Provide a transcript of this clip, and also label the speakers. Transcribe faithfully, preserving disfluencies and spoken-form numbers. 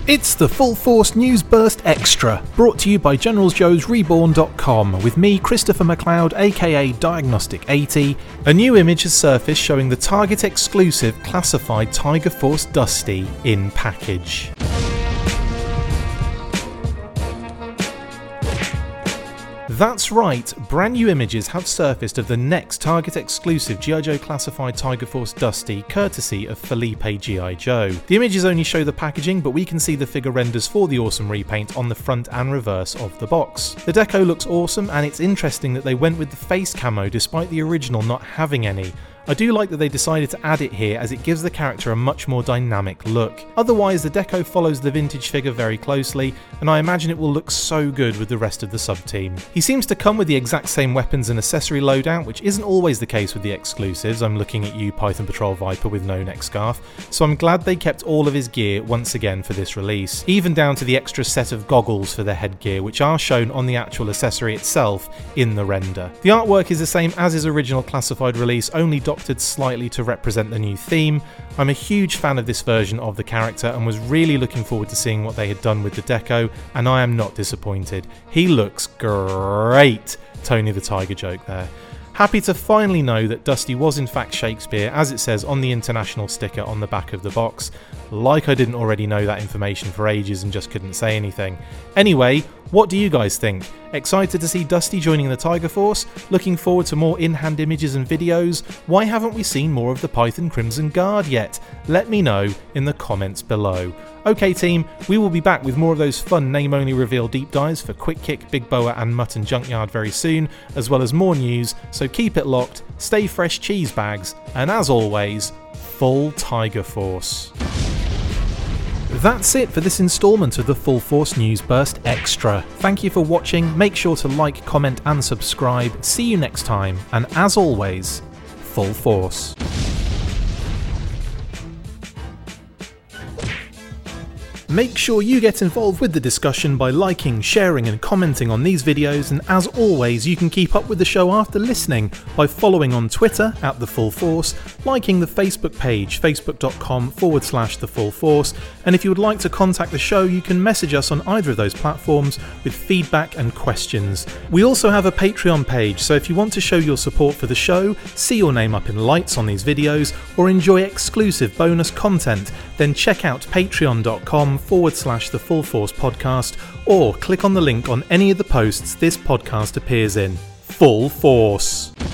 Speaker 1: It's the Full Force News Burst Extra, brought to you by Generals Joes Reborn dot com, with me, Christopher McLeod, aka Diagnostic eighty. A new image has surfaced showing the Target exclusive classified Tiger Force Dusty in package. That's right, brand new images have surfaced of the next Target exclusive G I. Joe classified Tiger Force Dusty, courtesy of Felipe G I. Joe. The images only show the packaging, but we can see the figure renders for the awesome repaint on the front and reverse of the box. The deco looks awesome, and it's interesting that they went with the face camo despite the original not having any. I do like that they decided to add it here, as it gives the character a much more dynamic look. Otherwise, the deco follows the vintage figure very closely, and I imagine it will look so good with the rest of the sub-team. He seems to come with the exact same weapons and accessory loadout, which isn't always the case with the exclusives. I'm looking at you, Python Patrol Viper with no neck scarf, so I'm glad they kept all of his gear once again for this release, even down to the extra set of goggles for the headgear, which are shown on the actual accessory itself in the render. The artwork is the same as his original classified release, only doctored slightly to represent the new theme. I'm a huge fan of this version of the character and was really looking forward to seeing what they had done with the deco, and I am not disappointed. He looks great! Tony the Tiger joke there. Happy to finally know that Dusty was in fact Shakespeare, as it says on the international sticker on the back of the box. Like I didn't already know that information for ages and just couldn't say anything. Anyway, what do you guys think? Excited to see Dusty joining the Tiger Force? Looking forward to more in-hand images and videos? Why haven't we seen more of the Python Crimson Guard yet? Let me know in the comments below. Okay team, we will be back with more of those fun name-only reveal deep dives for Quick Kick, Big Boa and Mutton Junkyard very soon, as well as more news, so keep it locked, stay fresh cheese bags, and as always, full Tiger Force. That's it for this instalment of the Full Force News Burst Extra. Thank you for watching, make sure to like, comment and subscribe. See you next time, and as always, Full Force. Make sure you get involved with the discussion by liking, sharing and commenting on these videos, and as always you can keep up with the show after listening by following on Twitter at The Full Force, liking the Facebook page facebook.com forward slash The Full Force, and if you would like to contact the show you can message us on either of those platforms with feedback and questions. We also have a Patreon page, so if you want to show your support for the show, see your name up in lights on these videos, or enjoy exclusive bonus content, then check out patreon.com forward slash the Full Force podcast, or click on the link on any of the posts this podcast appears in. Full Force.